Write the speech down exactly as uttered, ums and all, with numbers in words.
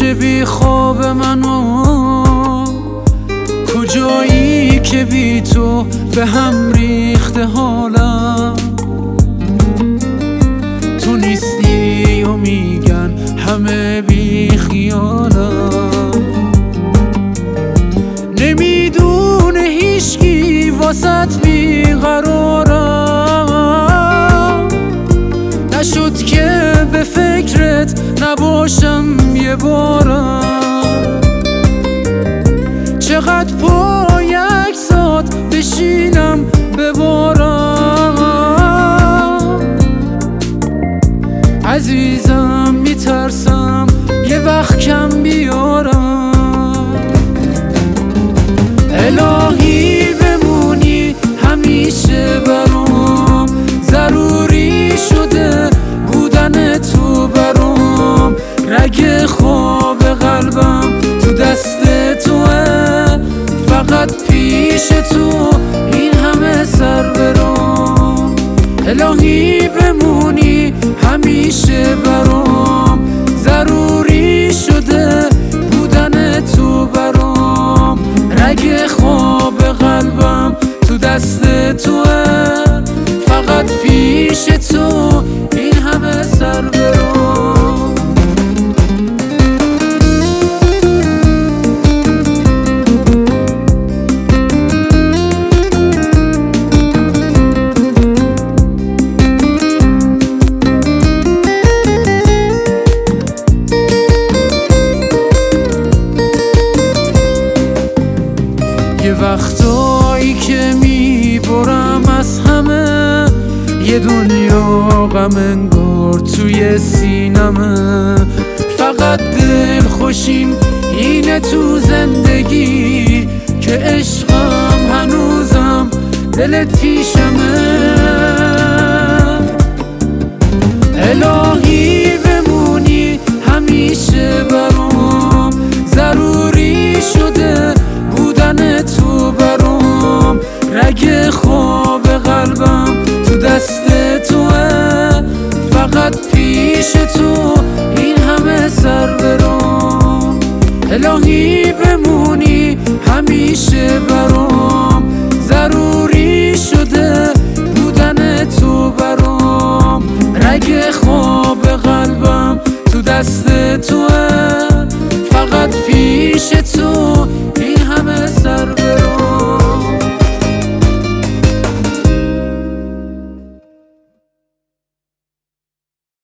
میشه بی خواب منو؟ کجایی که بی تو به هم ریخته حالم؟ تو نیستی و میگن همه بی خیالم. نمیدونه هیچکی واسط بیقرارم. نشد که به فکرت نباشم یه بارم. چقدر پای عکسات بشینم ببارم. عزیزم میترسم یه وقت کم بیارم. الهی بمونی همیشه برام. ضروری شده بودن تو برام. رگ خواب قلبم تو دست توه. فقط پیش تو این همه سر برام. الهی بمونی همیشه برام. ضروری شده بودن تو برام. رگ خواب قلبم تو دست توه. فقط پیش تو این همه سر برام. یه وقتایی که میبرم از همه. یه دنیا غم انگار توی سینمه. فقط دل خوشیم اینه تو زندگی که عشقم هنوزم دلت پیشمه. الهی بمونی همیشه برام. ضروری شده بودن تو برام. رگ خواب قلبم تو دست توه. فقط پیش تو این همه سر برام. الهی بمونی همیشه برام. ضروری شده بودن تو برام. رگ خواب قلبم تو دست توه.